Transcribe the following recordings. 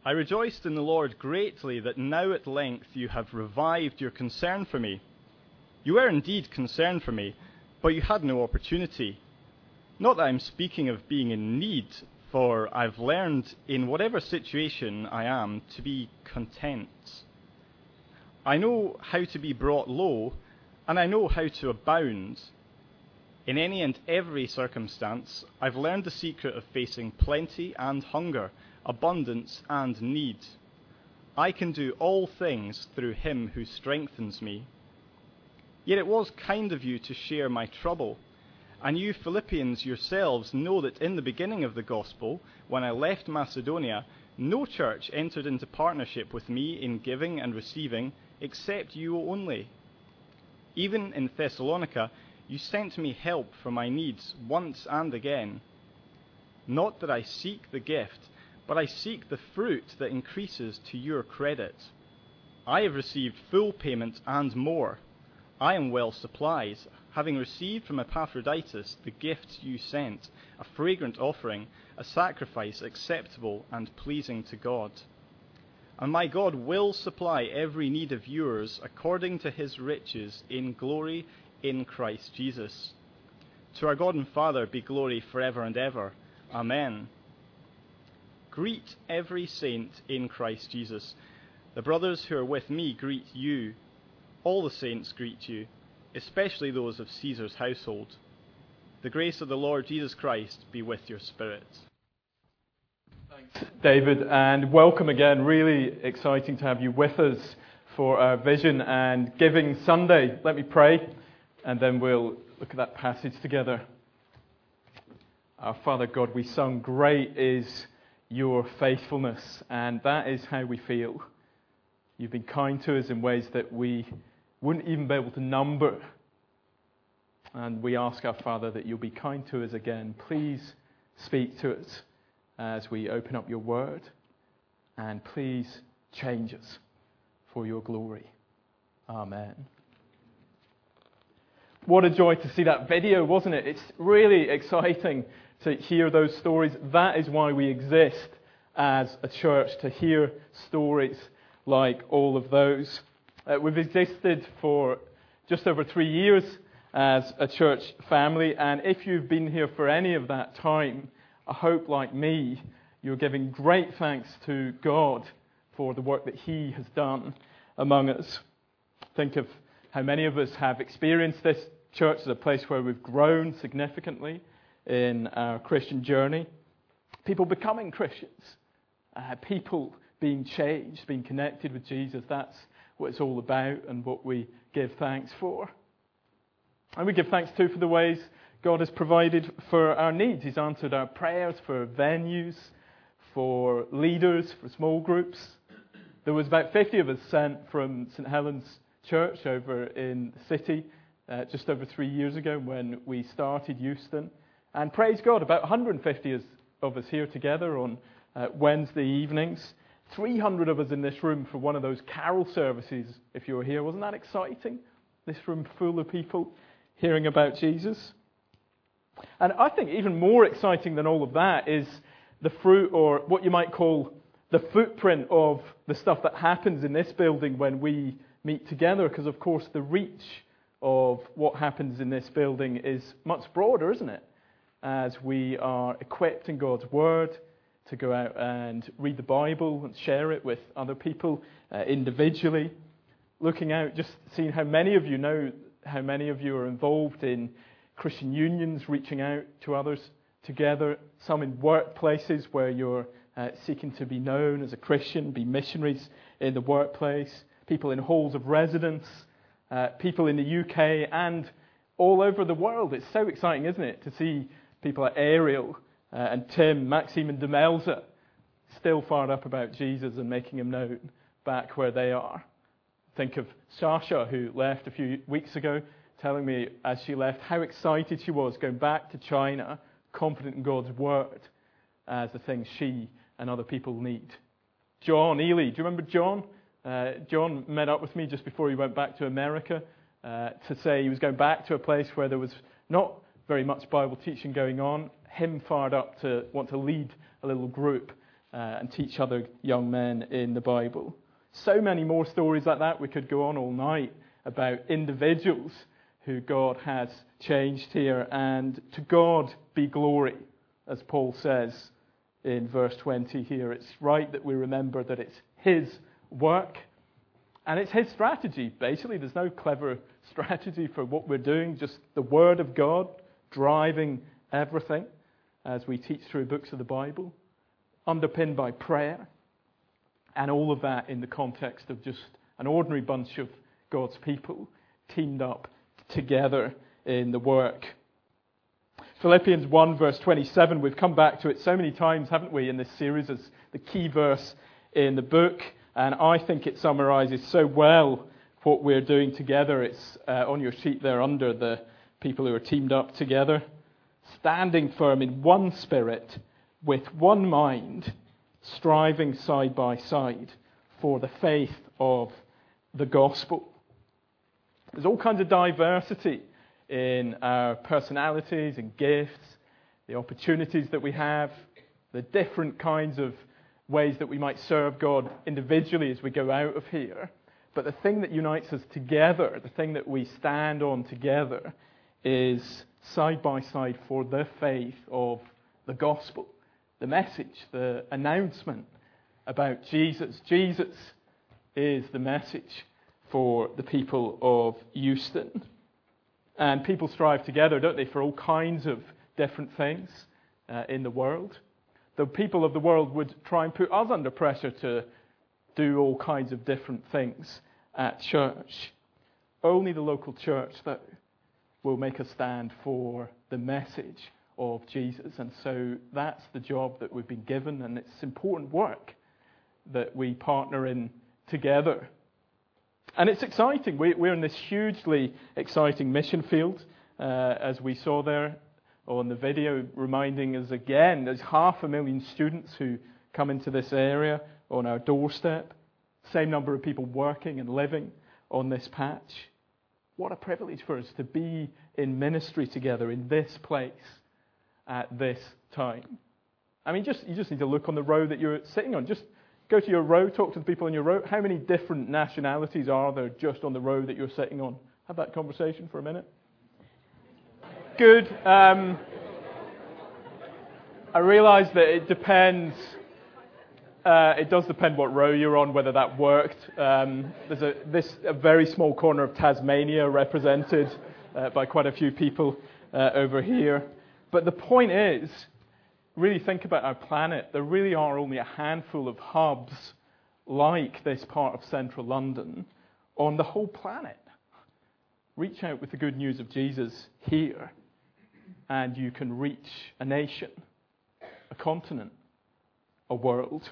I rejoiced in the Lord greatly that now at length you have revived your concern for me. You were indeed concerned for me, but you had no opportunity. Not that I'm speaking of being in need, for I've learned in whatever situation I am to be content. I know how to be brought low, and I know how to abound. In any and every circumstance, I've learned the secret of facing plenty and hunger, abundance and need. I can do all things through him who strengthens me. Yet it was kind of you to share my trouble. And you Philippians yourselves know that in the beginning of the gospel, when I left Macedonia, no church entered into partnership with me in giving and receiving, except you only. Even in Thessalonica, you sent me help for my needs once and again. Not that I seek the gift, but I seek the fruit that increases to your credit. I have received full payment and more. I am well supplied, having received from Epaphroditus the gift you sent, a fragrant offering, a sacrifice acceptable and pleasing to God. And my God will supply every need of yours according to his riches in glory in Christ Jesus. To our God and Father be glory forever and ever. Amen. Greet every saint in Christ Jesus. The brothers who are with me greet you. All the saints greet you, especially those of Caesar's household. The grace of the Lord Jesus Christ be with your spirit. Thanks, David, and welcome again. Really exciting to have you with us for our Vision and Giving Sunday. Let me pray, and then we'll look at that passage together. Our Father God, we sung, "Great is your faithfulness," and that is how we feel. You've been kind to us in ways that we wouldn't even be able to number. And we ask our Father that you'll be kind to us again. Please speak to us as we open up your word. And please change us for your glory. Amen. What a joy to see that video, wasn't it? It's really exciting to hear those stories. That is why we exist as a church, to hear stories like all of those. We've existed for just over 3 years as a church family, and if you've been here for any of that time, I hope, like me, you're giving great thanks to God for the work that he has done among us. Think of how many of us have experienced this church as a place where we've grown significantly in our Christian journey. People becoming Christians, people being changed, being connected with Jesus. That's what it's all about and what we give thanks for. And we give thanks too for the ways God has provided for our needs. He's answered our prayers for venues, for leaders, for small groups. There was about 50 of us sent from St. Helen's Church over in the city just over 3 years ago when we started Euston. And praise God, about 150 of us here together on Wednesday evenings. 300 of us in this room for one of those carol services, if you were here. Wasn't that exciting? This room full of people hearing about Jesus. And I think even more exciting than all of that is the fruit, or what you might call the footprint of the stuff that happens in this building when we meet together. Because, of course, the reach of what happens in this building is much broader, isn't it? As we are equipped in God's Word to go out and read the Bible and share it with other people individually. Looking out, just seeing how many of you know, how many of you are involved in Christian unions, reaching out to others together. Some in workplaces where you're seeking to be known as a Christian, be missionaries in the workplace. People in halls of residence. People in the UK and all over the world. It's so exciting, isn't it, to see people like Ariel and Tim, Maxime and Demelza still fired up about Jesus and making him known back where they are. Think of Sasha, who left a few weeks ago, telling me as she left how excited she was going back to China, confident in God's word as the things she and other people need. John Ely, do you remember John? John met up with me just before he went back to America to say he was going back to a place where there was not very much Bible teaching going on. Him fired up to want to lead a little group and teach other young men in the Bible. So many more stories like that. We could go on all night about individuals who God has changed here. And to God be glory, as Paul says in verse 20 here. It's right that we remember that it's His work and it's His strategy. Basically, there's no clever strategy for what we're doing, just the Word of God driving everything as we teach through books of the Bible, underpinned by prayer, and all of that in the context of just an ordinary bunch of God's people teamed up together in the work. Philippians 1 verse 27, we've come back to it so many times, haven't we, in this series as the key verse in the book, and I think it summarizes so well what we're doing together. It's on your sheet there under the people who are teamed up together. Standing firm in one spirit, with one mind, striving side by side for the faith of the gospel. There's all kinds of diversity in our personalities and gifts, the opportunities that we have, the different kinds of ways that we might serve God individually as we go out of here. But the thing that unites us together, the thing that we stand on together, is side by side for the faith of the gospel, the message, the announcement about Jesus. Jesus is the message for the people of Euston. And people strive together, don't they, for all kinds of different things in the world. The people of the world would try and put us under pressure to do all kinds of different things at church. Only the local church, though, will make a stand for the message of Jesus. And so that's the job that we've been given, and it's important work that we partner in together. And it's exciting. We're in this hugely exciting mission field, as we saw there on the video, reminding us again, there's 500,000 students who come into this area on our doorstep. Same number of people working and living on this patch. What a privilege for us to be in ministry together in this place at this time. I mean, you just need to look on the row that you're sitting on. Just go to your row, talk to the people on your row. How many different nationalities are there just on the row that you're sitting on? Have that conversation for a minute. Good. I realise that it depends. It does depend what row you're on, whether that worked. There's a very small corner of Tasmania represented by quite a few people over here. But the point is, really think about our planet. There really are only a handful of hubs like this part of central London on the whole planet. Reach out with the good news of Jesus here, and you can reach a nation, a continent, a world.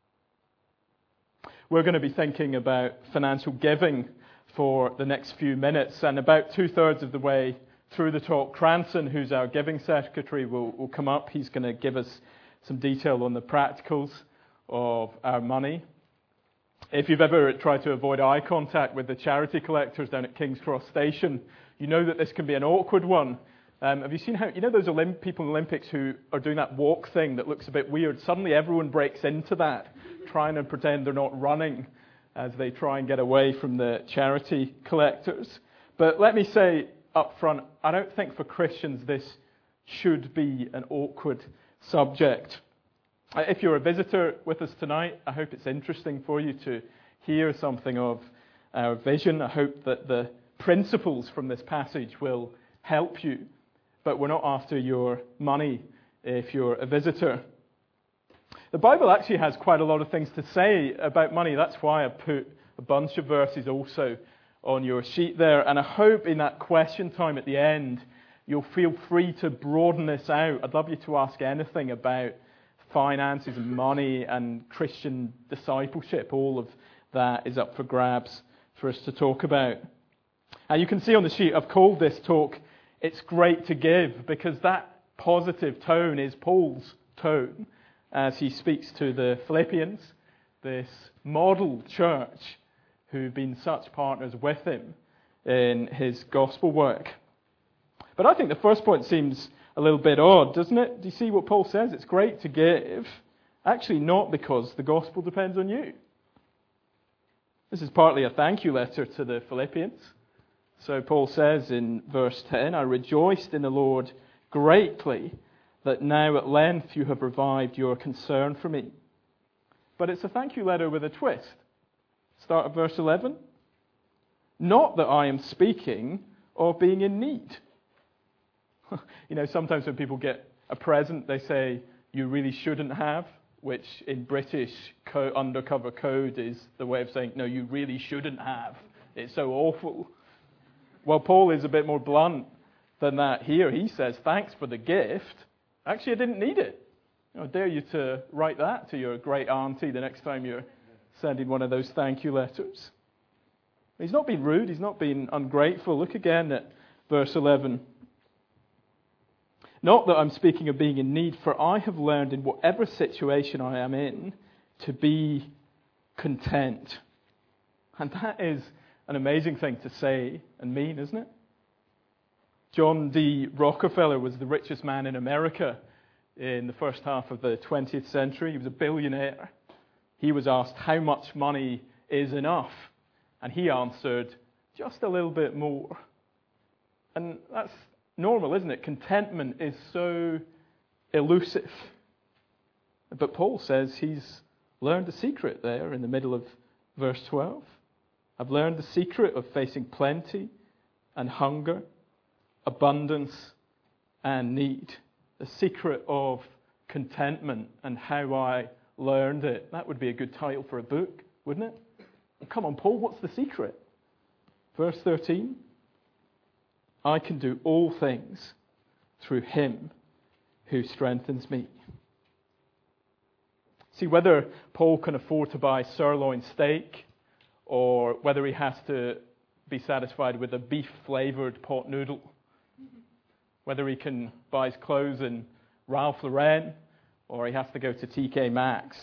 We're going to be thinking about financial giving for the next few minutes, and about 2/3 of the way through the talk, Cranston, who's our giving secretary, will come up. He's going to give us some detail on the practicals of our money. If you've ever tried to avoid eye contact with the charity collectors down at King's Cross Station, you know that this can be an awkward one. Have you seen how, those people in the Olympics who are doing that walk thing that looks a bit weird? Suddenly everyone breaks into that, trying to pretend they're not running as they try and get away from the charity collectors. But let me say up front, I don't think for Christians this should be an awkward subject. If you're a visitor with us tonight, I hope it's interesting for you to hear something of our vision. I hope that the principles from this passage will help you. But we're not after your money if you're a visitor. The Bible actually has quite a lot of things to say about money. That's why I put a bunch of verses also on your sheet there. And I hope in that question time at the end, you'll feel free to broaden this out. I'd love you to ask anything about finances and money and Christian discipleship. All of that is up for grabs for us to talk about. And you can see on the sheet, I've called this talk, "It's Great to Give," because that positive tone is Paul's tone as he speaks to the Philippians, this model church who've been such partners with him in his gospel work. But I think the first point seems a little bit odd, doesn't it? Do you see what Paul says? It's great to give. Actually, not because the gospel depends on you. This is partly a thank you letter to the Philippians. So Paul says in verse 10, I rejoiced in the Lord greatly that now at length you have revived your concern for me. But it's a thank you letter with a twist. Start at verse 11. Not that I am speaking of being in need. Sometimes when people get a present, they say, you really shouldn't have, which in British undercover code is the way of saying, no, you really shouldn't have. It's so awful. Well, Paul is a bit more blunt than that here. He says, thanks for the gift. Actually, I didn't need it. I dare you to write that to your great auntie the next time you're sending one of those thank you letters. He's not been rude. He's not been ungrateful. Look again at verse 11. Not that I'm speaking of being in need, for I have learned in whatever situation I am in to be content. And that is an amazing thing to say and mean, isn't it? John D. Rockefeller was the richest man in America in the first half of the 20th century. He was a billionaire. He was asked how much money is enough, and he answered, just a little bit more. And that's normal, isn't it? Contentment is so elusive. But Paul says he's learned a secret there in the middle of verse 12. I've learned the secret of facing plenty and hunger, abundance and need. The secret of contentment and how I learned it. That would be a good title for a book, wouldn't it? Come on, Paul, what's the secret? Verse 13. I can do all things through him who strengthens me. See, whether Paul can afford to buy sirloin steak or whether he has to be satisfied with a beef-flavoured pot noodle, whether he can buy his clothes in Ralph Lauren or he has to go to TK Maxx,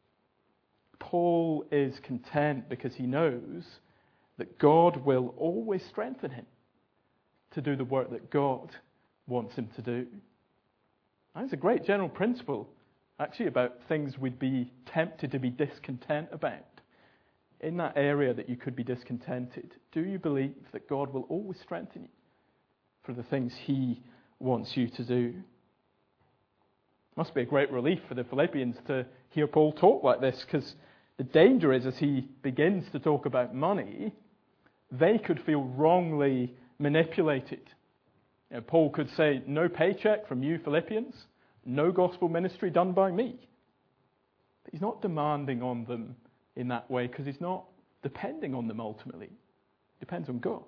Paul is content because he knows that God will always strengthen him to do the work that God wants him to do. That's a great general principle, actually, about things we'd be tempted to be discontent about. In that area that you could be discontented, do you believe that God will always strengthen you for the things he wants you to do? Must be a great relief for the Philippians to hear Paul talk like this, because the danger is, as he begins to talk about money, they could feel wrongly manipulated. Paul could say, no paycheck from you Philippians, no gospel ministry done by me. But he's not demanding on them in that way because he's not depending on them ultimately. He depends on God.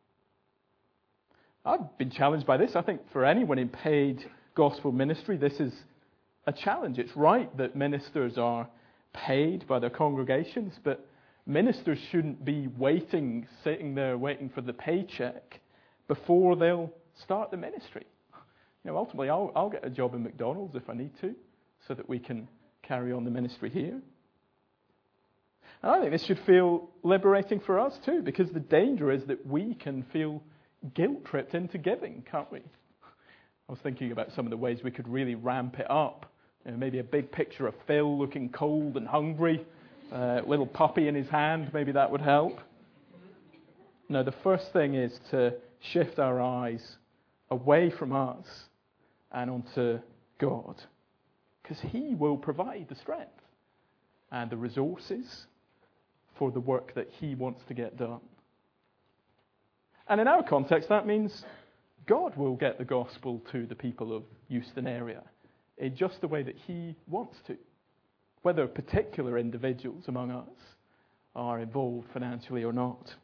I've been challenged by this. I think for anyone in paid gospel ministry, this is a challenge. It's right that ministers are paid by their congregations, but ministers shouldn't be sitting there waiting for the paycheck before they'll start the ministry. Ultimately, I'll get a job in McDonald's if I need to, so that we can carry on the ministry here. And I think this should feel liberating for us too, because the danger is that we can feel guilt-tripped into giving, can't we? I was thinking about some of the ways we could really ramp it up. Maybe a big picture of Phil looking cold and hungry, little puppy in his hand, maybe that would help. No, the first thing is to shift our eyes away from us and onto God, because he will provide the strength and the resources for the work that he wants to get done. And in our context, that means God will get the gospel to the people of Euston area in just the way that he wants to, whether particular individuals among us are involved financially or not.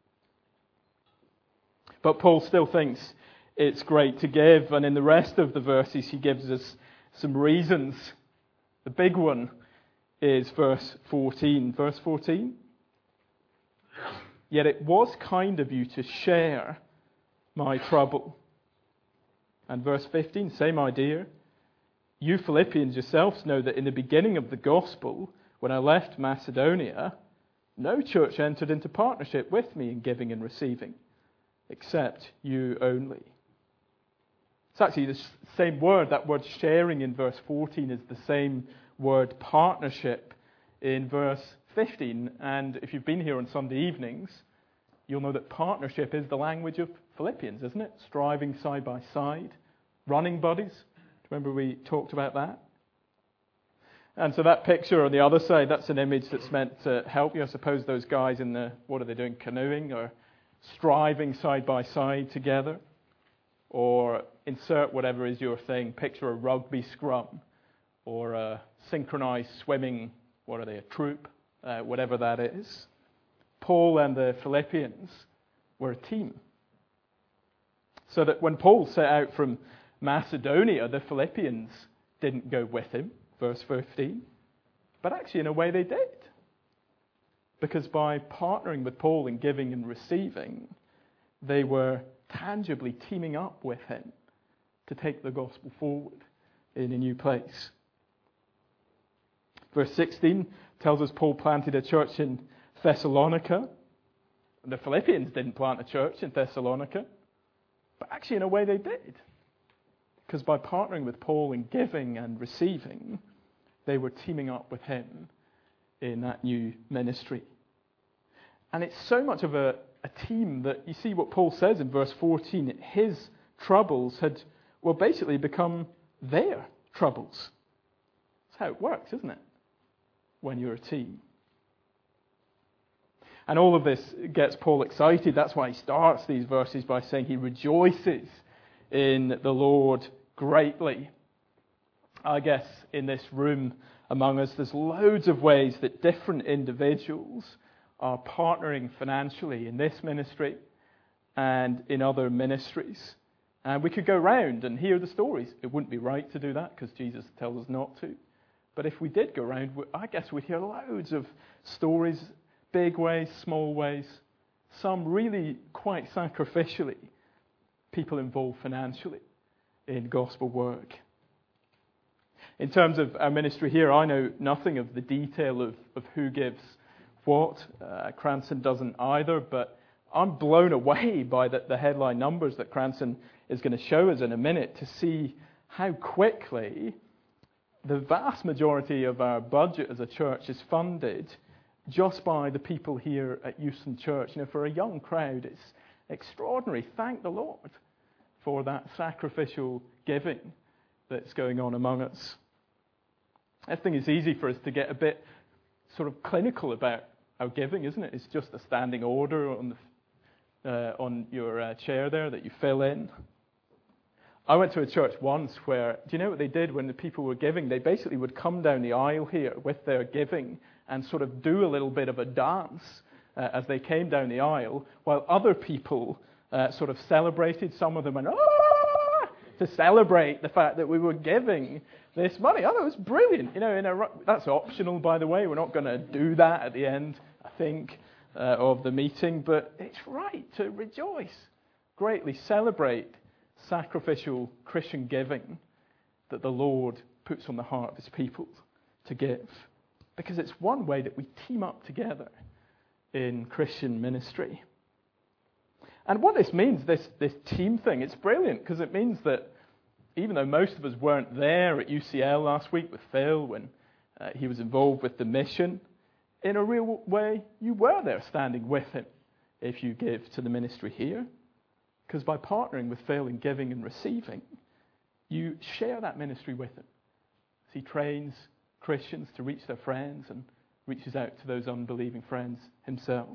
But Paul still thinks it's great to give, and in the rest of the verses he gives us some reasons. The big one is verse 14. Verse 14. Yet it was kind of you to share my trouble. And verse 15, same idea. You Philippians yourselves know that in the beginning of the gospel, when I left Macedonia, no church entered into partnership with me in giving and receiving, except you only. It's actually the same word. That word sharing in verse 14 is the same word partnership in verse 15. And if you've been here on Sunday evenings, you'll know that partnership is the language of Philippians, isn't it? Striving side by side, running buddies. Remember we talked about that? And so that picture on the other side, that's an image that's meant to help you. I suppose those guys in the, what are they doing, canoeing or striving side by side together. Or insert whatever is your thing. Picture a rugby scrum or a synchronized swimming, what are they, a troop, whatever that is. Paul and the Philippians were a team. So that when Paul set out from Macedonia, the Philippians didn't go with him, verse 15. But actually, in a way, they did. Because by partnering with Paul in giving and receiving, they were tangibly teaming up with him to take the gospel forward in a new place. Verse 16 tells us Paul planted a church in Thessalonica. The Philippians didn't plant a church in Thessalonica, but actually in a way they did. Because by partnering with Paul in giving and receiving, they were teaming up with him in that new ministry. And it's so much of a team that you see what Paul says in verse 14. His troubles had, well, basically become their troubles. That's how it works, isn't it? When you're a team. And all of this gets Paul excited. That's why he starts these verses by saying he rejoices in the Lord greatly. I guess in this room among us, there's loads of ways that different individuals are partnering financially in this ministry and in other ministries. And we could go round and hear the stories. It wouldn't be right to do that because Jesus tells us not to. But if we did go round, I guess we'd hear loads of stories, big ways, small ways, some really quite sacrificially, people involved financially in gospel work. In terms of our ministry here, I know nothing of the detail of who gives what. Cranston doesn't either, but I'm blown away by the headline numbers that Cranston is going to show us in a minute to see how quickly the vast majority of our budget as a church is funded just by the people here at Euston Church. You know, for a young crowd, it's extraordinary. Thank the Lord for that sacrificial giving that's going on among us. I think it's easy for us to get a bit sort of clinical about our giving, isn't it? It's just a standing order on your chair there that you fill in. I went to a church once where, do you know what they did when the people were giving? They basically would come down the aisle here with their giving and sort of do a little bit of a dance as they came down the aisle, while other people sort of celebrated. Some of them went, ah, to celebrate the fact that we were giving this money. I thought it was brilliant. You know, that's optional, by the way. We're not going to do that at the end, I think, of the meeting. But it's right to rejoice, greatly celebrate sacrificial Christian giving that the Lord puts on the heart of his people to give. Because it's one way that we team up together in Christian ministry. And what this means, this team thing, it's brilliant because it means that even though most of us weren't there at UCL last week with Phil when he was involved with the mission, in a real way, you were there standing with him if you give to the ministry here. Because by partnering with Phil in giving and receiving, you share that ministry with him. As he trains Christians to reach their friends and reaches out to those unbelieving friends himself.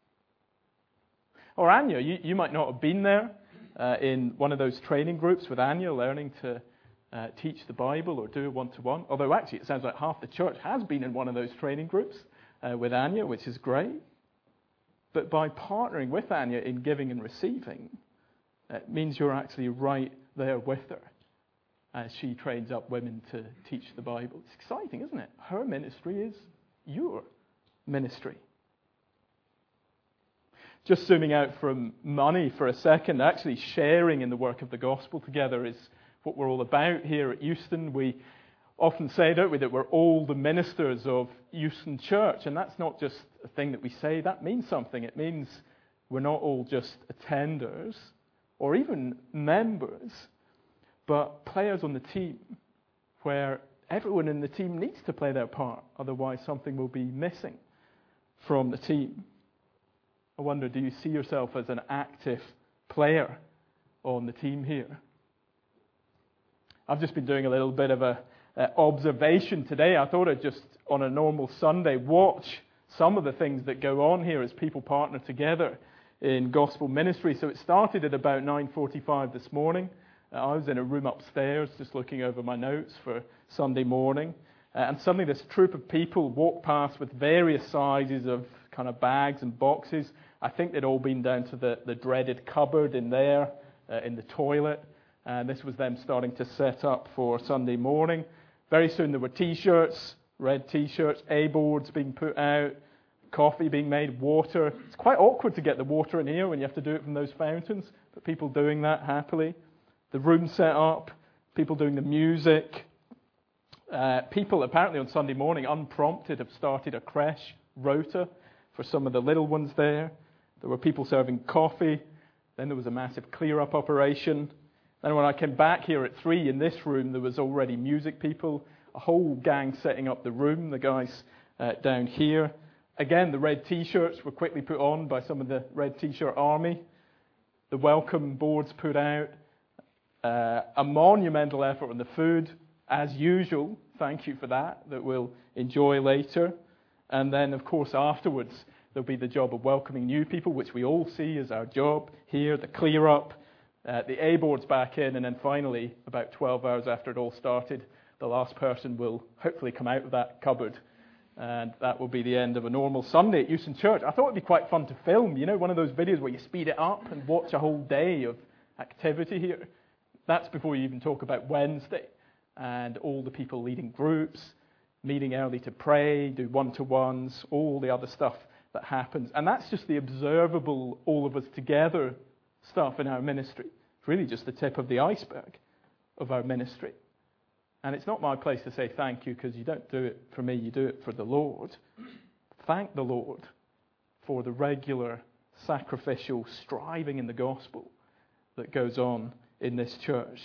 Or Anya, you might not have been there in one of those training groups with Anya, learning to teach the Bible or do a one-to-one. Although actually it sounds like half the church has been in one of those training groups with Anya, which is great. But by partnering with Anya in giving and receiving, it means you're actually right there with her as she trains up women to teach the Bible. It's exciting, isn't it? Her ministry is your ministry. Just zooming out from money for a second, actually sharing in the work of the gospel together is what we're all about here at Euston. We often say, don't we, that we're all the ministers of Euston Church, and that's not just a thing that we say. That means something. It means we're not all just attenders or even members, but players on the team where everyone in the team needs to play their part, otherwise something will be missing from the team. I wonder, do you see yourself as an active player on the team here? I've just been doing a little bit of a observation today. I thought I'd just, on a normal Sunday, watch some of the things that go on here as people partner together in gospel ministry. So it started at about 9:45 this morning. I was in a room upstairs just looking over my notes for Sunday morning. And suddenly this troop of people walked past with various sizes of kind of bags and boxes. I think they'd all been down to the dreaded cupboard in there, in the toilet. And this was them starting to set up for Sunday morning. Very soon there were T-shirts, red T-shirts, A-boards being put out, coffee being made, water. It's quite awkward to get the water in here when you have to do it from those fountains, but people doing that happily. The room set up, people doing the music. People apparently on Sunday morning, unprompted, have started a creche rota for some of the little ones there. There were people serving coffee. Then there was a massive clear-up operation. Then when I came back here at 3 in this room, there was already music people, a whole gang setting up the room, the guys down here. Again, the red T-shirts were quickly put on by some of the red T-shirt army. The welcome boards put out. A monumental effort on the food, as usual. Thank you for that we'll enjoy later. And then, of course, afterwards, there'll be the job of welcoming new people, which we all see as our job here, the clear-up. The A-board's back in, and then finally, about 12 hours after it all started, the last person will hopefully come out of that cupboard. And that will be the end of a normal Sunday at Euston Church. I thought it'd be quite fun to film, one of those videos where you speed it up and watch a whole day of activity here. That's before you even talk about Wednesday and all the people leading groups, meeting early to pray, do one-to-ones, all the other stuff that happens. And that's just the observable, all of us together stuff in our ministry. It's really just the tip of the iceberg of our ministry. And it's not my place to say thank you, because you don't do it for me, you do it for the Lord. Thank the Lord for the regular sacrificial striving in the gospel that goes on in this church.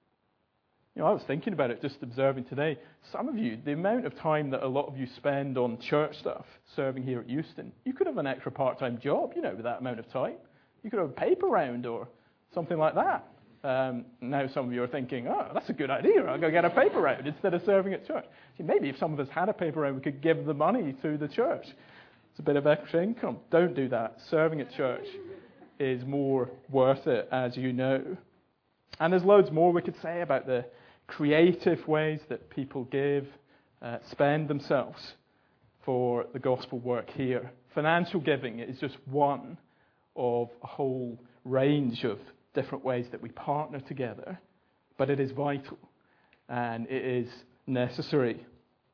I was thinking about it, just observing today. Some of you, the amount of time that a lot of you spend on church stuff, serving here at Euston, you could have an extra part-time job, with that amount of time. You could have a paper round or something like that. Now some of you are thinking, oh, that's a good idea. I'll go get a paper round instead of serving at church. See, maybe if some of us had a paper round, we could give the money to the church. It's a bit of extra income. Don't do that. Serving at church is more worth it, as you know. And there's loads more we could say about the creative ways that people give, spend themselves for the gospel work here. Financial giving is just one of a whole range of different ways that we partner together, but it is vital and it is necessary.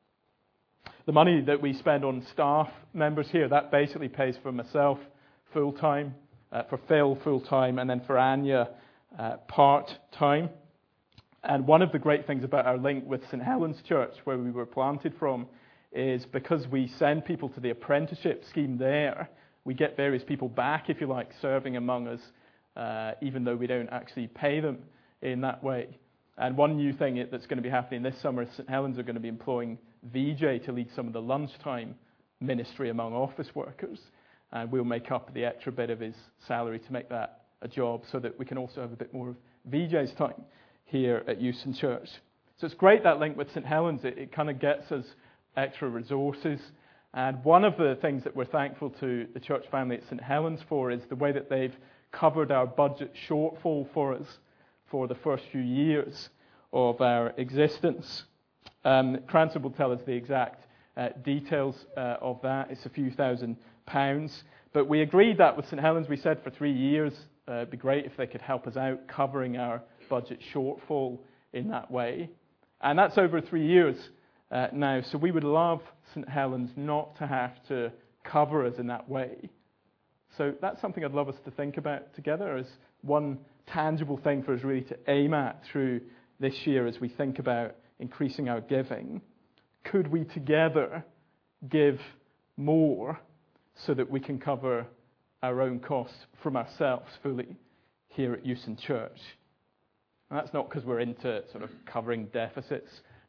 The money that we spend on staff members here, that basically pays for myself full-time, for Phil full-time, and then for Anya part-time. And one of the great things about our link with St. Helens Church, where we were planted from, is because we send people to the apprenticeship scheme there, we get various people back, if you like, serving among us, even though we don't actually pay them in that way. And one new thing that's going to be happening this summer is St. Helens are going to be employing VJ to lead some of the lunchtime ministry among office workers. And we'll make up the extra bit of his salary to make that a job so that we can also have a bit more of VJ's time here at Euston Church. So it's great, that link with St. Helens. It kind of gets us extra resources. And one of the things that we're thankful to the church family at St. Helens for is the way that they've covered our budget shortfall for us for the first few years of our existence. Cranston will tell us the exact details of that. It's a few £1,000s. But we agreed that with St. Helens. We said for 3 years, it'd be great if they could help us out covering our budget shortfall in that way. And that's over 3 years now. So we would love St. Helens not to have to cover us in that way. So that's something I'd love us to think about together as one tangible thing for us really to aim at through this year as we think about increasing our giving. Could we together give more so that we can cover our own costs from ourselves fully here at Euston Church? And that's not because we're into sort of covering deficits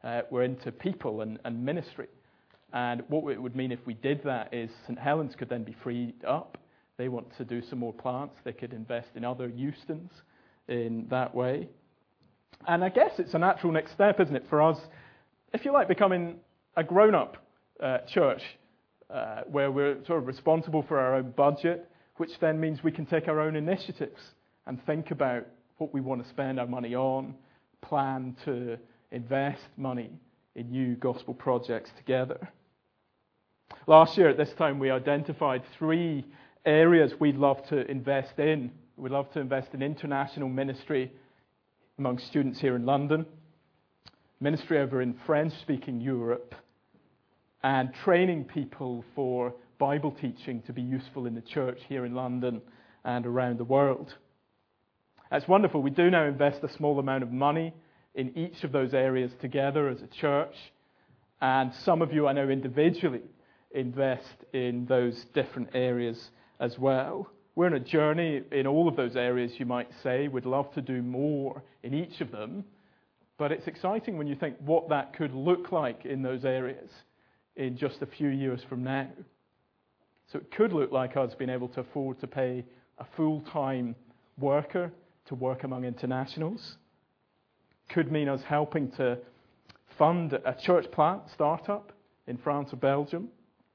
we're into people and ministry. And what it would mean if we did that is St. Helens could then be freed up. They want to do some more plants. They could invest in other Eustons in that way. And I guess it's a natural next step, isn't it, for us, if you like, becoming a grown-up church where we're sort of responsible for our own budget, which then means we can take our own initiatives and think about what we want to spend our money on, plan to invest money in new gospel projects together. Last year at this time we identified 3 areas we'd love to invest in. We'd love to invest in international ministry among students here in London, ministry over in French-speaking Europe, and training people for Bible teaching to be useful in the church here in London and around the world. That's wonderful. We do now invest a small amount of money in each of those areas together as a church, and some of you I know individually invest in those different areas as well. We're on a journey in all of those areas, you might say. We'd love to do more in each of them, but it's exciting when you think what that could look like in those areas in just a few years from now. So it could look like us being able to afford to pay a full-time worker to work among internationals. Could mean us helping to fund a church plant startup in France or Belgium.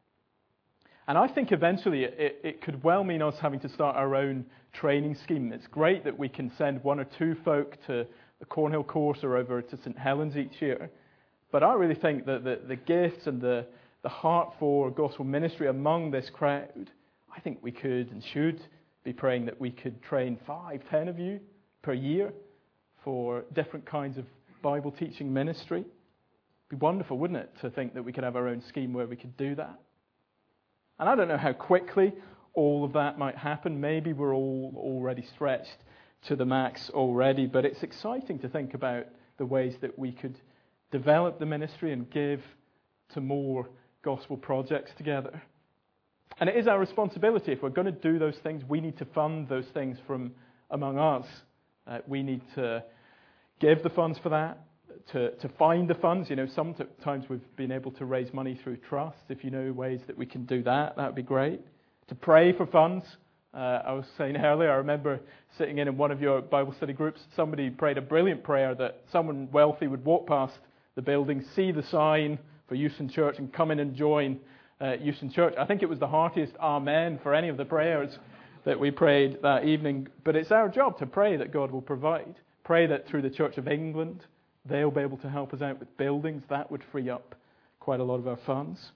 And I think eventually it could well mean us having to start our own training scheme. It's great that we can send 1 or 2 folk to the Cornhill course or over to St. Helens each year. But I really think that the gifts and the heart for gospel ministry among this crowd, I think we could and should be praying that we could train 5, 10 of you per year for different kinds of Bible teaching ministry. It'd be wonderful, wouldn't it, to think that we could have our own scheme where we could do that. And I don't know how quickly all of that might happen. Maybe we're all already stretched to the max already, but it's exciting to think about the ways that we could develop the ministry and give to more gospel projects together. And it is our responsibility. If we're going to do those things, we need to fund those things from among us. We need to give the funds for that, to find the funds. You know, sometimes we've been able to raise money through trusts. If you know ways that we can do that, that would be great. To pray for funds. I was saying earlier, I remember sitting in one of your Bible study groups, somebody prayed a brilliant prayer that someone wealthy would walk past the building, see the sign for Euston Church and come in and join Euston Church. I think it was the heartiest amen for any of the prayers that we prayed that evening. But it's our job to pray that God will provide. Pray that through the Church of England, they'll be able to help us out with buildings. That would free up quite a lot of our funds.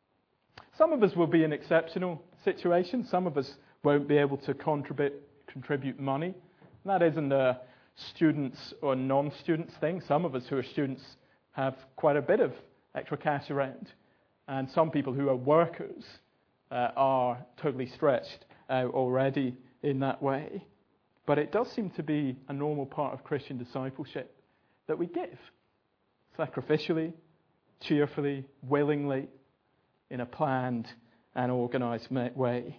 Some of us will be in exceptional situations. Some of us won't be able to contribute money. And that isn't a students or non-students thing. Some of us who are students have quite a bit of extra cash around. And some people who are workers are totally stretched out already in that way. But it does seem to be a normal part of Christian discipleship that we give sacrificially, cheerfully, willingly, in a planned and organised way.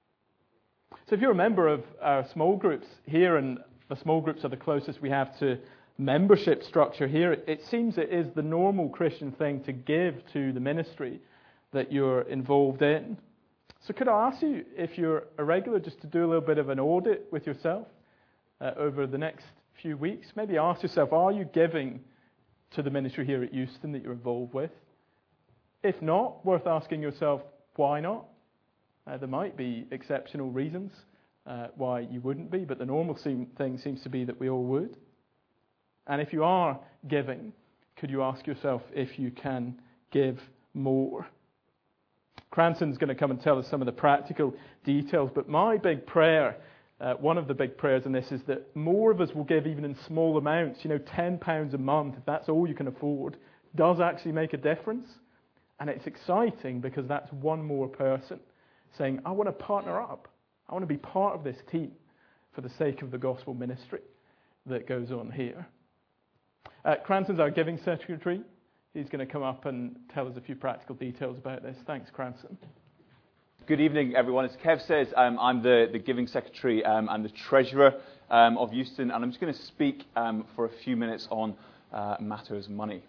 So if you're a member of our small groups here, and the small groups are the closest we have to membership structure here, it seems it is the normal Christian thing to give to the ministry that you're involved in. So could I ask you, if you're a regular, just to do a little bit of an audit with yourself over the next few weeks? Maybe ask yourself, are you giving to the ministry here at Euston that you're involved with? If not, worth asking yourself, why not? There might be exceptional reasons why you wouldn't be, but the normal thing seems to be that we all would. And if you are giving, could you ask yourself if you can give more? Cranston's going to come and tell us some of the practical details, but my big prayer, one of the big prayers in this, is that more of us will give even in small amounts. You know, £10 a month, if that's all you can afford, does actually make a difference. And it's exciting because that's one more person saying, I want to partner up. I want to be part of this team for the sake of the gospel ministry that goes on here. Cranston's our giving secretary. He's going to come up and tell us a few practical details about this. Thanks, Cranston. Good evening, everyone. As Kev says, I'm the giving secretary and the treasurer of Euston, and I'm just going to speak for a few minutes on matters money.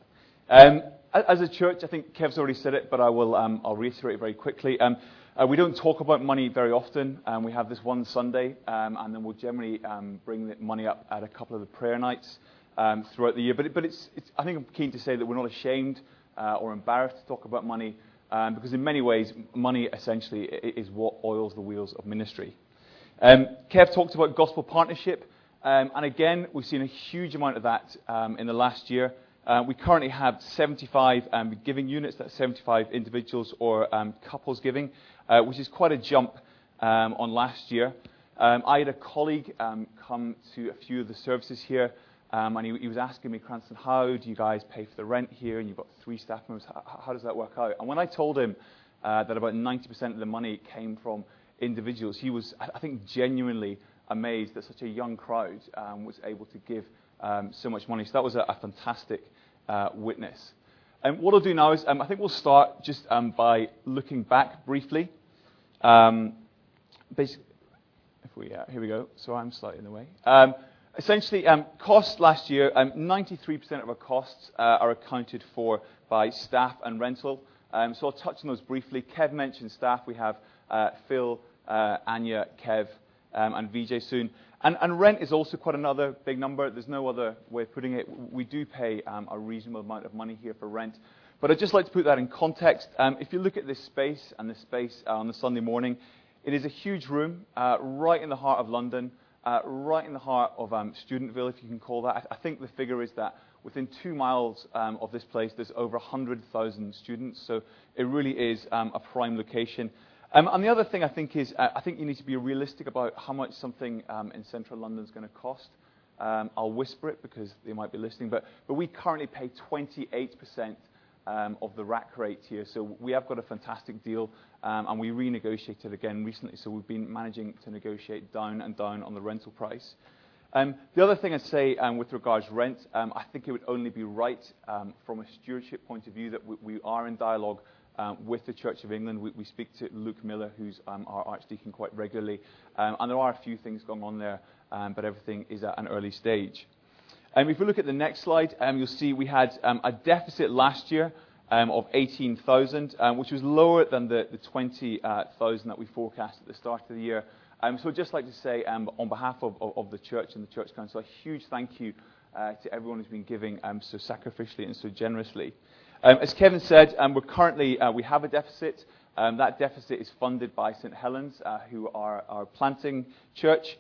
As a church, I think Kev's already said it, but I'll reiterate very quickly. We don't talk about money very often. We have this one Sunday, and then we'll generally bring the money up at a couple of the prayer nights throughout the year. But I think I'm keen to say that we're not ashamed or embarrassed to talk about money, because in many ways, money essentially is what oils the wheels of ministry. Kev talked about gospel partnership, and again, we've seen a huge amount of that in the last year. We currently have 75 giving units, that's 75 individuals or couples giving, which is quite a jump on last year. I had a colleague come to a few of the services here, and he was asking me, Cranston, how do you guys pay for the rent here? And you've got 3 staff members. How does that work out? And when I told him that about 90% of the money came from individuals, he was, I think, genuinely amazed that such a young crowd was able to give so much money. So that was a fantastic witness. And what I'll do now is, I think we'll start just by looking back briefly. Basically, here we go. So I'm slightly in the way. Essentially, costs last year, 93% of our costs are accounted for by staff and rental. So I'll touch on those briefly. Kev mentioned staff. We have Phil, Anya, Kev, and VJ soon. And rent is also quite another big number. There's no other way of putting it. We do pay a reasonable amount of money here for rent. But I'd just like to put that in context. If you look at this space and this space on the Sunday morning, it is a huge room right in the heart of London, right in the heart of Studentville, if you can call that. I think the figure is that within 2 miles of this place, there's over 100,000 students. So it really is a prime location. And the other thing I think is, I think you need to be realistic about how much something in central London is going to cost. I'll whisper it because they might be listening, but we currently pay 28% of the rack rate here. So we have got a fantastic deal, and we renegotiated again recently. So we've been managing to negotiate down and down on the rental price. The other thing I'd say with regards to rent, I think it would only be right from a stewardship point of view that we are in dialogue with the Church of England. We speak to Luke Miller, who's our Archdeacon, quite regularly. And there are a few things going on there, but everything is at an early stage. If we look at the next slide, you'll see we had a deficit last year of 18,000, which was lower than the 20,000 that we forecast at the start of the year. So I'd just like to say, on behalf of the church and the Church Council, a huge thank you to everyone who's been giving so sacrificially and so generously. As Kevin said, we have a deficit. That deficit is funded by St. Helens, who are our planting church.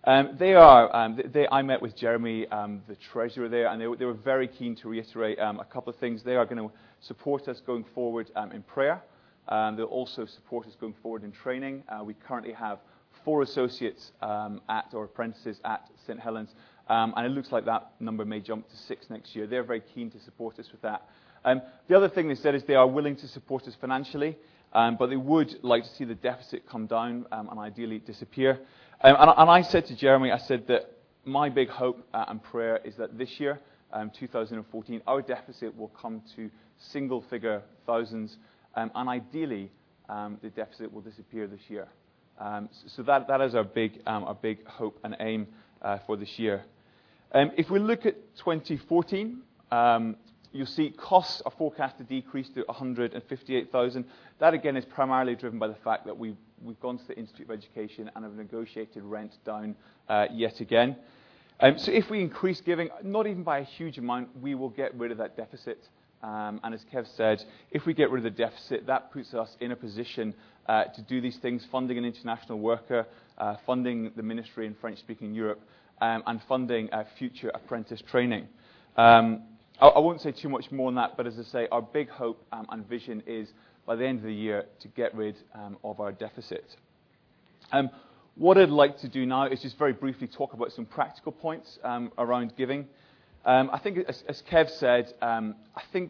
I met with Jeremy, the treasurer there, and they were very keen to reiterate a couple of things. They are going to support us going forward in prayer. They'll also support us going forward in training. We currently have 4 associates or apprentices at St. Helens, and it looks like that number may jump to 6 next year. They're very keen to support us with that. The other thing they said is they are willing to support us financially, but they would like to see the deficit come down and ideally disappear. And I said to Jeremy, I said that my big hope and prayer is that this year, 2014, our deficit will come to single-figure thousands, and ideally the deficit will disappear this year. So that is our big hope and aim for this year. If we look at 2014, you'll see costs are forecast to decrease to 158,000. That again is primarily driven by the fact that we've gone to the Institute of Education and have negotiated rent down yet again. So if we increase giving, not even by a huge amount, we will get rid of that deficit. And as Kev said, if we get rid of the deficit, that puts us in a position to do these things, funding an international worker, funding the ministry in French-speaking Europe, and funding future apprentice training. I won't say too much more on that, but as I say, our big hope and vision is, by the end of the year, to get rid of our deficit. What I'd like to do now is just very briefly talk about some practical points around giving. I think, as Kev said, I think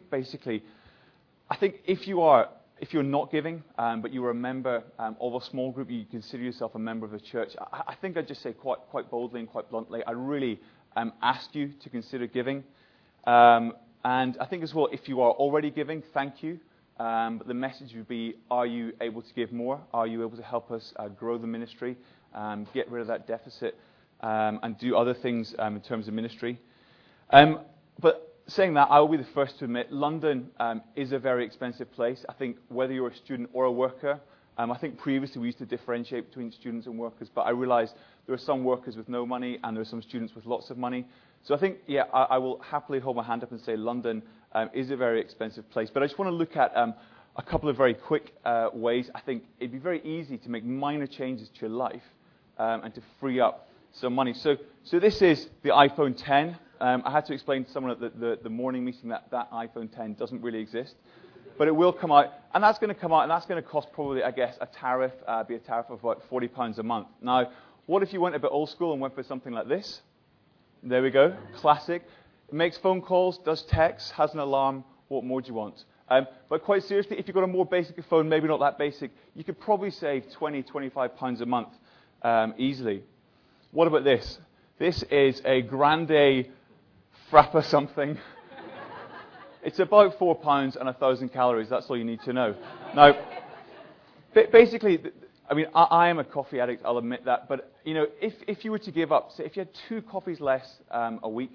if you're not giving, but you are a member of a small group, you consider yourself a member of the church, I think I'd just say quite boldly and quite bluntly, I really ask you to consider giving. And I think as well, if you are already giving, thank you. But the message would be, are you able to give more? Are you able to help us grow the ministry, get rid of that deficit, and do other things in terms of ministry? But saying that, I will be the first to admit London is a very expensive place. I think whether you're a student or a worker, I think previously we used to differentiate between students and workers, but I realized there are some workers with no money and there are some students with lots of money. So I think, yeah, I will happily hold my hand up and say London is a very expensive place. But I just want to look at a couple of very quick ways. I think it'd be very easy to make minor changes to your life and to free up some money. So this is the iPhone 10. I had to explain to someone at the morning meeting that iPhone 10 doesn't really exist. But it will come out, and that's going to come out, and that's going to cost probably, I guess, a tariff of about £40 a month. Now, what if you went a bit old school and went for something like this? There we go, classic. It makes phone calls, does texts, has an alarm. What more do you want? But quite seriously, if you've got a more basic phone, maybe not that basic, you could probably save £20, £25 a month easily. What about this? This is a Grande Frappa something. It's about £4 and 1,000 calories. That's all you need to know. Now, basically, I mean, I am a coffee addict. I'll admit that. But you know, if you were to give up, say, if you had 2 coffees less a week,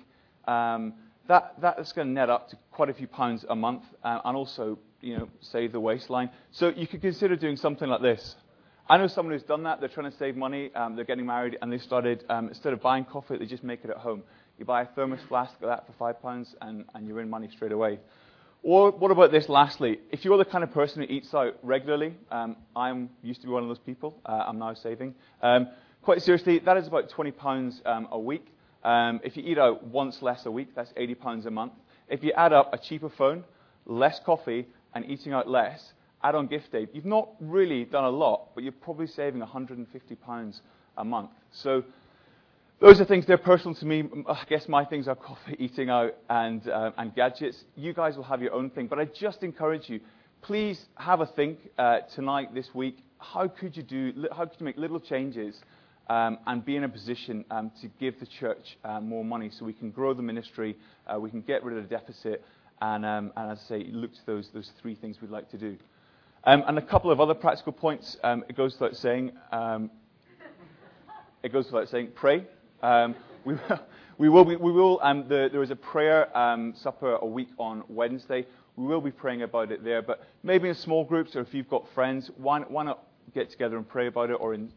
that's going to net up to quite a few pounds a month, and also, you know, save the waistline. So you could consider doing something like this. I know someone who's done that. They're trying to save money. They're getting married, and they started instead of buying coffee, they just make it at home. You buy a thermos flask of that for £5, and you're in money straight away. Or what about this lastly? If you're the kind of person who eats out regularly, I used to be one of those people. I'm now saving. Quite seriously, that is about £20 a week. If you eat out once less a week, that's £80 a month. If you add up a cheaper phone, less coffee, and eating out less, add on gift aid, you've not really done a lot, but you're probably saving £150 a month. So those are things, they're personal to me. I guess my things are coffee, eating out, and gadgets. You guys will have your own thing. But I just encourage you, please have a think tonight, this week. How could you make little changes and be in a position to give the church more money so we can grow the ministry, we can get rid of the deficit, and as I say, look to those 3 things we'd like to do. And a couple of other practical points. It goes without saying, pray. There is a prayer supper a week on Wednesday. We will be praying about it there, but maybe in small groups, or if you've got friends, why not get together and pray about it, or in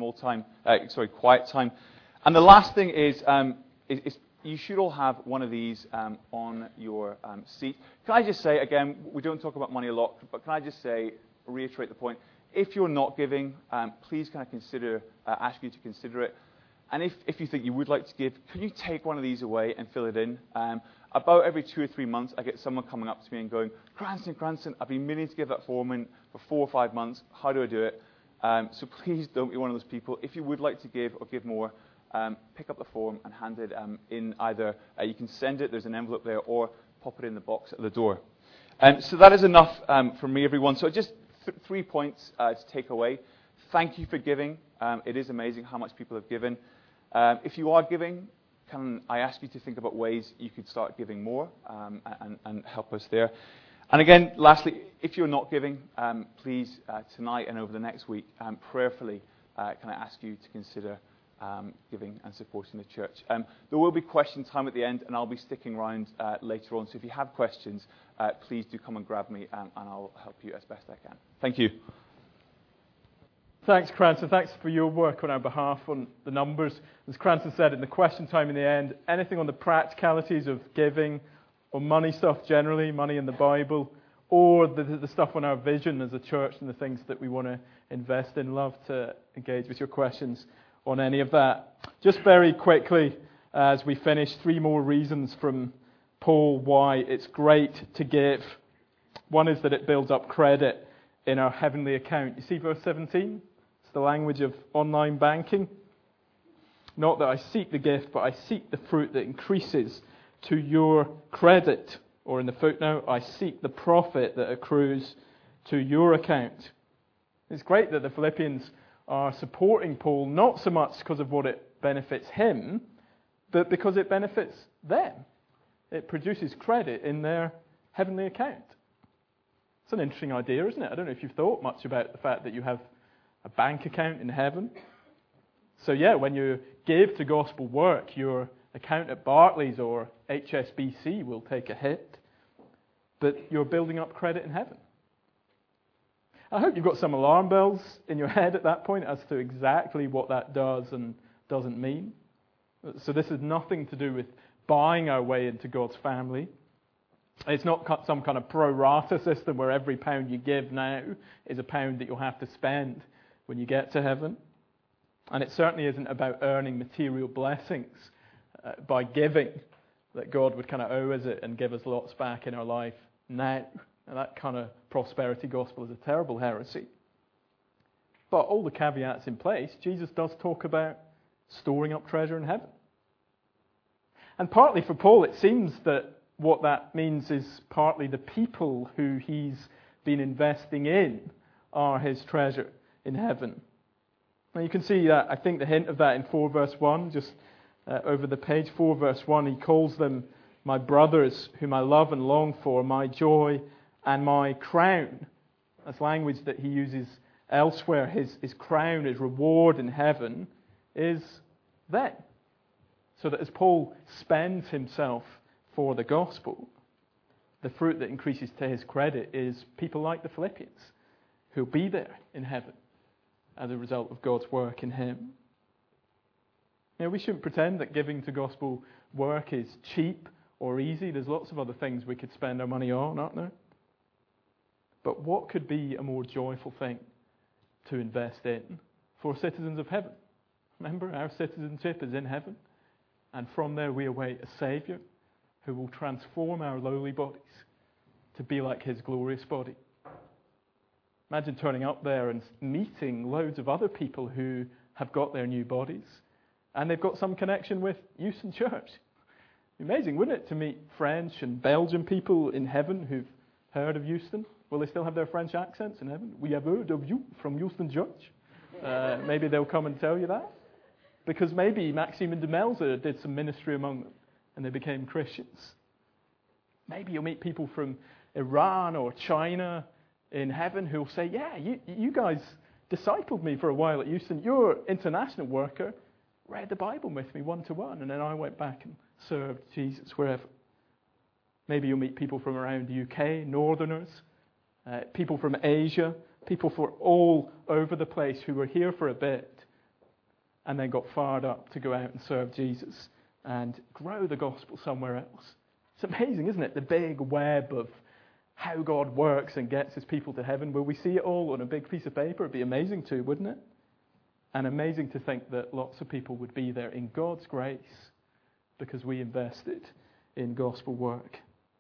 quiet time. And the last thing is you should all have one of these on your seat. Can I just say again, we don't talk about money a lot, but can I just reiterate the point? If you're not giving, please can I ask you to consider it. And if you think you would like to give, can you take one of these away and fill it in? About every 2 or 3 months, I get someone coming up to me and going, Cranston, I've been meaning to give that form in for 4 or 5 months. How do I do it? So please don't be one of those people. If you would like to give or give more, pick up the form and hand it in either. You can send it, there's an envelope there, or pop it in the box at the door. So that is enough from me, everyone. So just 3 points to take away. Thank you for giving. It is amazing how much people have given. If you are giving, can I ask you to think about ways you could start giving more and help us there. And again, lastly, if you're not giving, please, tonight and over the next week, prayerfully, can I ask you to consider giving and supporting the church. There will be question time at the end, and I'll be sticking around later on. So if you have questions, please do come and grab me, and I'll help you as best I can. Thank you. Thanks, Cranston. Thanks for your work on our behalf on the numbers. As Cranston said, in the question time in the end, anything on the practicalities of giving, or money stuff generally, money in the Bible, or the stuff on our vision as a church and the things that we want to invest in. Love to engage with your questions on any of that. Just very quickly, as we finish, 3 more reasons from Paul why it's great to give. One is that it builds up credit in our heavenly account. You see verse 17? It's the language of online banking. Not that I seek the gift, but I seek the fruit that increases to your credit. Or in the footnote, I seek the profit that accrues to your account. It's great that the Philippians are supporting Paul, not so much because of what it benefits him, but because it benefits them. It produces credit in their heavenly account. It's an interesting idea, isn't it? I don't know if you've thought much about the fact that you have a bank account in heaven. So yeah, when you give to gospel work, you're account at Barclays or HSBC will take a hit, but you're building up credit in heaven. I hope you've got some alarm bells in your head at that point as to exactly what that does and doesn't mean. So this is nothing to do with buying our way into God's family. It's not some kind of pro rata system where every pound you give now is a pound that you'll have to spend when you get to heaven. And it certainly isn't about earning material blessings by giving, that God would kind of owe us it and give us lots back in our life now. And that kind of prosperity gospel is a terrible heresy. But all the caveats in place, Jesus does talk about storing up treasure in heaven. And partly for Paul, it seems that what that means is partly the people who he's been investing in are his treasure in heaven. Now you can see, I think, the hint of that in 4 verse 1, just over the page. 4 verse 1, he calls them my brothers whom I love and long for, my joy and my crown. That's language that he uses elsewhere. His crown, his reward in heaven is them. So that as Paul spends himself for the gospel, the fruit that increases to his credit is people like the Philippians who'll be there in heaven as a result of God's work in him. Now, we shouldn't pretend that giving to gospel work is cheap or easy. There's lots of other things we could spend our money on, aren't there? But what could be a more joyful thing to invest in for citizens of heaven? Remember, our citizenship is in heaven. And from there we await a Saviour who will transform our lowly bodies to be like his glorious body. Imagine turning up there and meeting loads of other people who have got their new bodies and they've got some connection with Euston Church. Amazing, wouldn't it, to meet French and Belgian people in heaven who've heard of Euston? Will they still have their French accents in heaven? We have heard of you from Euston Church. Maybe they'll come and tell you that. Because maybe Maxime and de Melzer did some ministry among them and they became Christians. Maybe you'll meet people from Iran or China in heaven who'll say, yeah, you guys discipled me for a while at Euston. Your international worker read the Bible with me 1-to-1, and then I went back and served Jesus wherever. Maybe you'll meet people from around the UK, Northerners, people from Asia, people from all over the place who were here for a bit and then got fired up to go out and serve Jesus and grow the gospel somewhere else. It's amazing, isn't it? The big web of how God works and gets his people to heaven. Will we see it all on a big piece of paper? It'd be amazing too, wouldn't it? And amazing to think that lots of people would be there in God's grace because we invested in gospel work.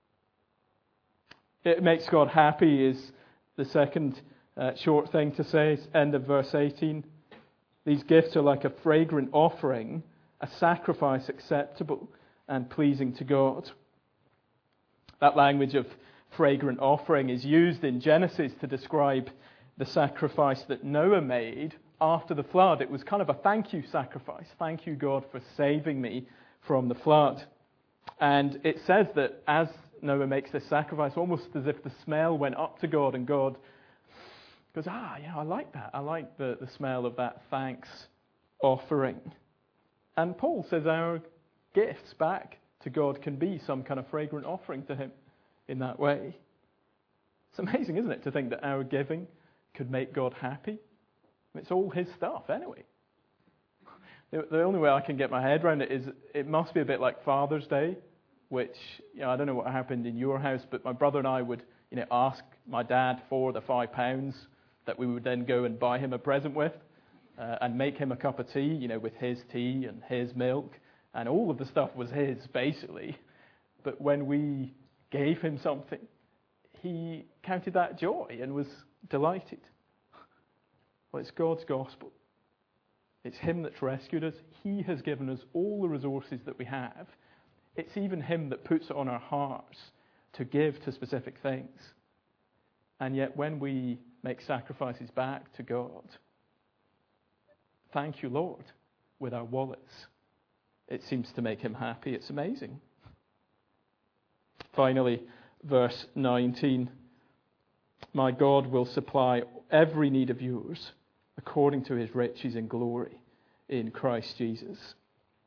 It makes God happy is the second short thing to say. It's end of verse 18. These gifts are like a fragrant offering, a sacrifice acceptable and pleasing to God. That language of fragrant offering is used in Genesis to describe the sacrifice that Noah made after the flood. It was kind of a thank you sacrifice. Thank you, God, for saving me from the flood. And it says that as Noah makes this sacrifice, almost as if the smell went up to God and God goes, I like that. I like the smell of that thanks offering. And Paul says our gifts back to God can be some kind of fragrant offering to him in that way. It's amazing, isn't it, to think that our giving could make God happy? It's all his stuff anyway. The only way I can get my head around it is it must be a bit like Father's Day, which, I don't know what happened in your house, but my brother and I would, ask my dad for the £5 that we would then go and buy him a present with, and make him a cup of tea, with his tea and his milk, and all of the stuff was his, basically. But when we gave him something, he counted that joy and was delighted. Well, it's God's gospel. It's him that's rescued us. He has given us all the resources that we have. It's even him that puts it on our hearts to give to specific things. And yet when we make sacrifices back to God, thank you, Lord, with our wallets, it seems to make him happy. It's amazing. Finally, verse 19. My God will supply every need of yours according to his riches in glory in Christ Jesus.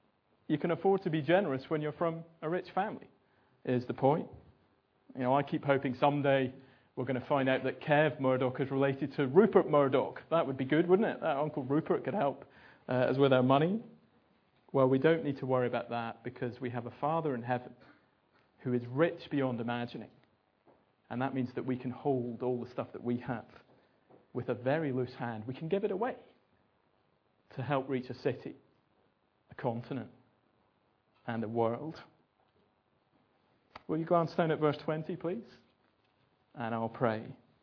you can afford to be generous when you're from a rich family, is the point. I keep hoping someday we're going to find out that Kev Murdoch is related to Rupert Murdoch. That would be good, wouldn't it? That Uncle Rupert could help us with our money. Well, we don't need to worry about that because we have a Father in heaven who is rich beyond imagining. And that means that we can hold all the stuff that we have with a very loose hand. We can give it away to help reach a city, a continent, and a world. Will you glance down at verse 20, please? And I'll pray.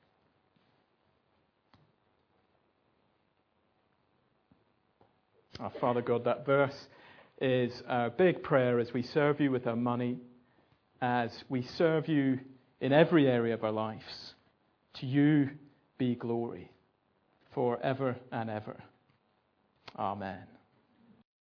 Our Father God, that verse is our big prayer as we serve you with our money, as we serve you in every area of our lives. To you be glory forever and ever. Amen.